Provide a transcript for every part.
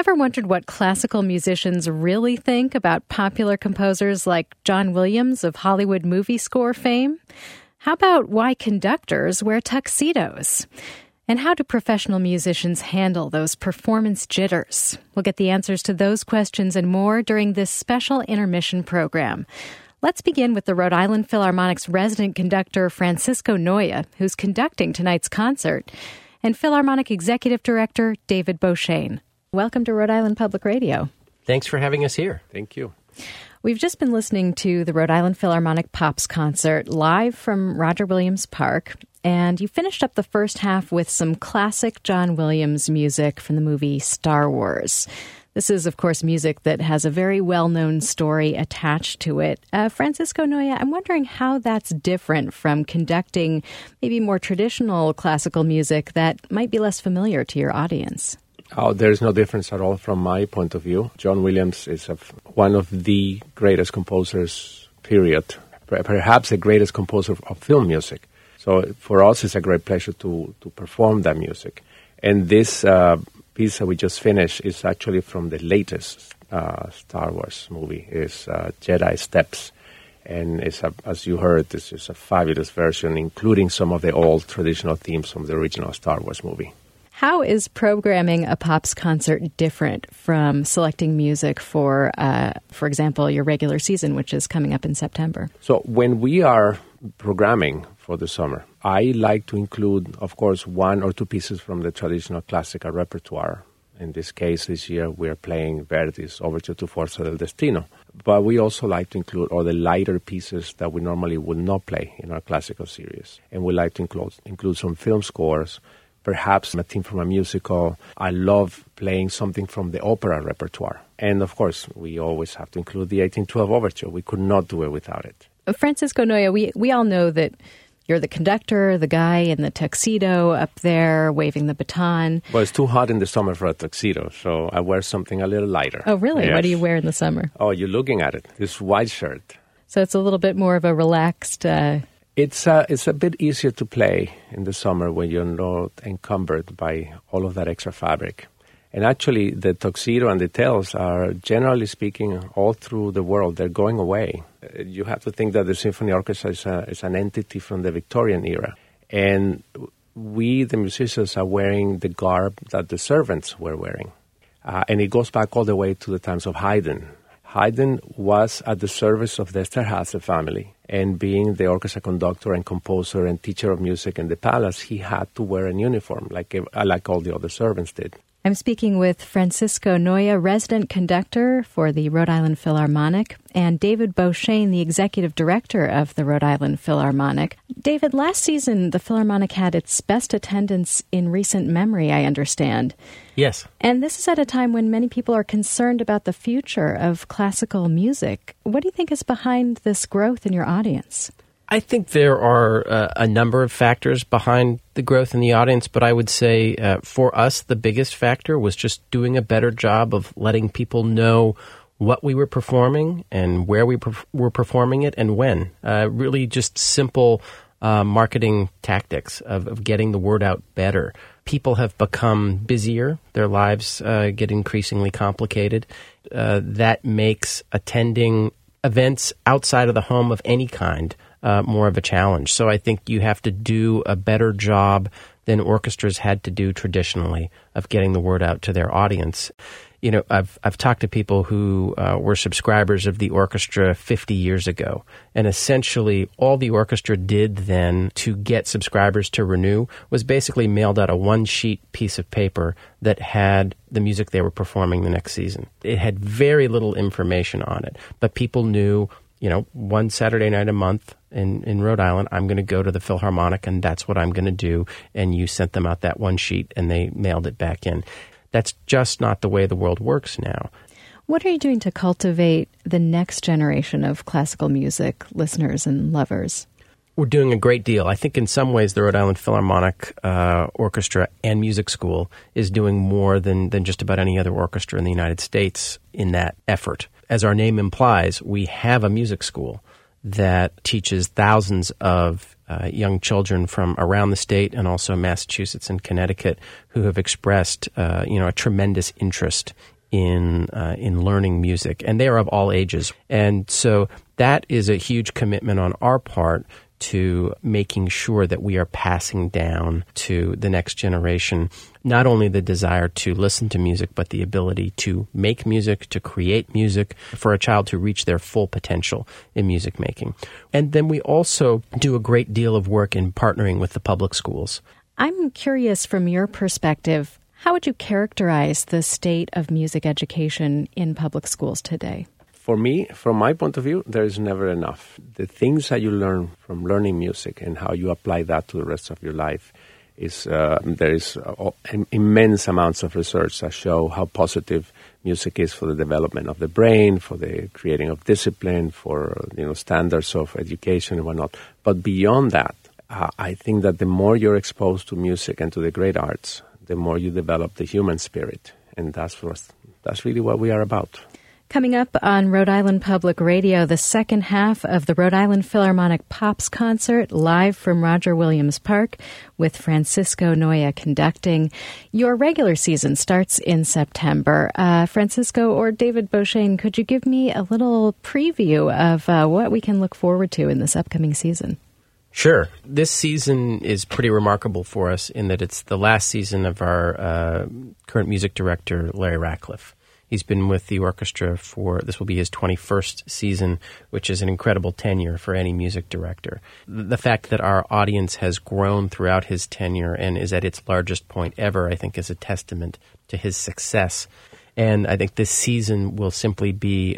Ever wondered what classical musicians really think about popular composers like John Williams of Hollywood movie score fame? How about why conductors wear tuxedos? And how do professional musicians handle those performance jitters? We'll get the answers to those questions and more during this special intermission program. Let's begin with the Rhode Island Philharmonic's resident conductor, Francisco Noya, who's conducting tonight's concert, and Philharmonic Executive Director, David Beauchesne. Welcome to Rhode Island Public Radio. Thanks for having us here. Thank you. We've just been listening to the Rhode Island Philharmonic Pops concert live from Roger Williams Park, and you finished up the first half with some classic John Williams music from the movie Star Wars. This is, of course, music that has a very well-known story attached to it. Francisco Noya, I'm wondering how that's different from conducting maybe more traditional classical music that might be less familiar to your audience. Oh, there is no difference at all from my point of view. John Williams is one of the greatest composers, period. Perhaps the greatest composer of film music. So for us, it's a great pleasure to perform that music. And this piece that we just finished is actually from the latest Star Wars movie. It's Jedi Steps. And it's as you heard, this is a fabulous version, including some of the old traditional themes from the original Star Wars movie. How is programming a Pops concert different from selecting music for example, your regular season, which is coming up in September? So when we are programming for the summer, I like to include, of course, one or two pieces from the traditional classical repertoire. In this case, this year, we're playing Verdi's Overture to Forza del Destino. But we also like to include all the lighter pieces that we normally would not play in our classical series. And we like to include some film scores, perhaps a theme from a musical. I love playing something from the opera repertoire. And, of course, we always have to include the 1812 Overture. We could not do it without it. Francisco Noya, we all know that you're the conductor, the guy in the tuxedo up there waving the baton. Well, it's too hot in the summer for a tuxedo, so I wear something a little lighter. Oh, really? Yes. What do you wear in the summer? Oh, you're looking at it. This white shirt. So it's a little bit more of a relaxed... It's a bit easier to play in the summer when you're not encumbered by all of that extra fabric. And actually, the tuxedo and the tails are, generally speaking, all through the world. They're going away. You have to think that the symphony orchestra is an entity from the Victorian era. And we, the musicians, are wearing the garb that the servants were wearing. And it goes back all the way to the times of Haydn. Haydn was at the service of the Esterházy family, and being the orchestra conductor and composer and teacher of music in the palace, he had to wear a uniform like all the other servants did. I'm speaking with Francisco Noya, resident conductor for the Rhode Island Philharmonic, and David Beauchesne, the executive director of the Rhode Island Philharmonic. David, last season the Philharmonic had its best attendance in recent memory, I understand. Yes. And this is at a time when many people are concerned about the future of classical music. What do you think is behind this growth in your audience? I think there are a number of factors behind the growth in the audience, but I would say for us, the biggest factor was just doing a better job of letting people know what we were performing and where we were performing it and when. Really just simple marketing tactics of getting the word out better. People have become busier. Their lives get increasingly complicated. That makes attending events outside of the home of any kind more of a challenge. So I think you have to do a better job than orchestras had to do traditionally of getting the word out to their audience. You know, I've talked to people who were subscribers of the orchestra 50 years ago, and essentially all the orchestra did then to get subscribers to renew was basically mailed out a one-sheet piece of paper that had the music they were performing the next season. It had very little information on it, but people knew, you know, one Saturday night a month in Rhode Island, I'm going to go to the Philharmonic, and that's what I'm going to do. And you sent them out that one sheet, and they mailed it back in. That's just not the way the world works now. What are you doing to cultivate the next generation of classical music listeners and lovers? We're doing a great deal. I think in some ways the Rhode Island Philharmonic Orchestra and Music School is doing more than just about any other orchestra in the United States in that effort. As our name implies, we have a music school. that teaches thousands of young children from around the state and also Massachusetts and Connecticut who have expressed, a tremendous interest in learning music, and they are of all ages. And so that is a huge commitment on our part to making sure that we are passing down to the next generation not only the desire to listen to music, but the ability to make music, to create music, for a child to reach their full potential in music making. And then we also do a great deal of work in partnering with the public schools. I'm curious, from your perspective, how would you characterize the state of music education in public schools today? For me, from my point of view, there is never enough. The things that you learn from learning music and how you apply that to the rest of your life is there is immense amounts of research that show how positive music is for the development of the brain, for the creating of discipline, for standards of education and whatnot. But beyond that, I think that the more you're exposed to music and to the great arts, the more you develop the human spirit, and that's really what we are about. Coming up on Rhode Island Public Radio, the second half of the Rhode Island Philharmonic Pops concert, live from Roger Williams Park, with Francisco Noya conducting. Your regular season starts in September. Francisco or David Beauchesne, could you give me a little preview of what we can look forward to in this upcoming season? Sure. This season is pretty remarkable for us in that it's the last season of our current music director, Larry Ratcliffe. He's been with the orchestra this will be his 21st season, which is an incredible tenure for any music director. The fact that our audience has grown throughout his tenure and is at its largest point ever, I think, is a testament to his success. And I think this season will simply be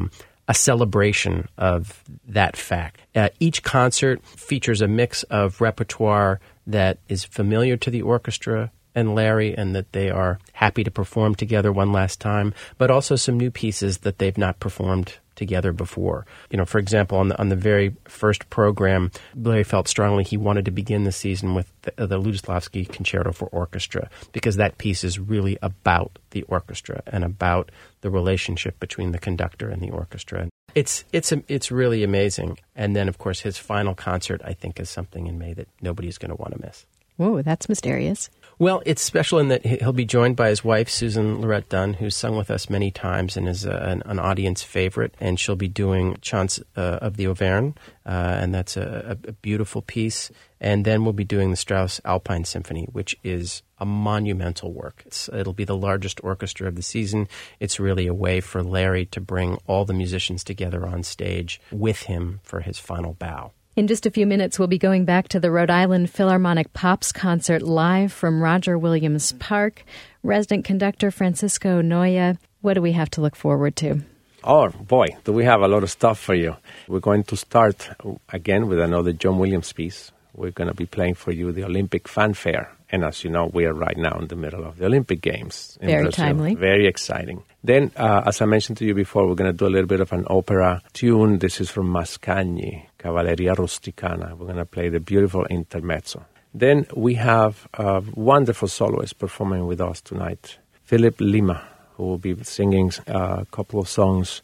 a celebration of that fact. Each concert features a mix of repertoire that is familiar to the orchestra and Larry, and that they are happy to perform together one last time, but also some new pieces that they've not performed together before. For example, on the very first program, Larry felt strongly he wanted to begin the season with the Lutoslawski Concerto for Orchestra, because that piece is really about the orchestra and about the relationship between the conductor and the orchestra. It's really amazing. And then, of course, his final concert, I think, is something in May that nobody's going to want to miss. Whoa, that's mysterious. Well, it's special in that he'll be joined by his wife, Susan Lorette Dunn, who's sung with us many times and is an audience favorite. And she'll be doing Chants of the Auvergne, and that's a beautiful piece. And then we'll be doing the Strauss Alpine Symphony, which is a monumental work. It'll be the largest orchestra of the season. It's really a way for Larry to bring all the musicians together on stage with him for his final bow. In just a few minutes, we'll be going back to the Rhode Island Philharmonic Pops concert live from Roger Williams Park. Resident conductor Francisco Noya, what do we have to look forward to? Oh, boy, do we have a lot of stuff for you. We're going to start again with another John Williams piece. We're going to be playing for you the Olympic Fanfare. And as you know, we are right now in the middle of the Olympic Games in Very Brazil. timely. Very exciting. Then, as I mentioned to you before, we're going to do a little bit of an opera tune. This is from Mascagni, Cavalleria Rusticana. We're going to play the beautiful intermezzo. Then we have a wonderful soloist performing with us tonight, Philip Lima, who will be singing a couple of songs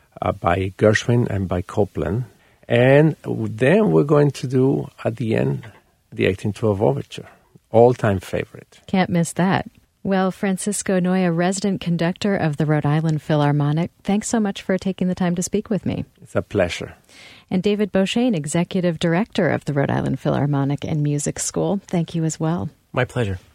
by Gershwin and by Copland. And then we're going to do, at the end, the 1812 Overture. All-time favorite. Can't miss that. Well, Francisco Noya, resident conductor of the Rhode Island Philharmonic, thanks so much for taking the time to speak with me. It's a pleasure. And David Beauchesne, executive director of the Rhode Island Philharmonic and Music School, thank you as well. My pleasure.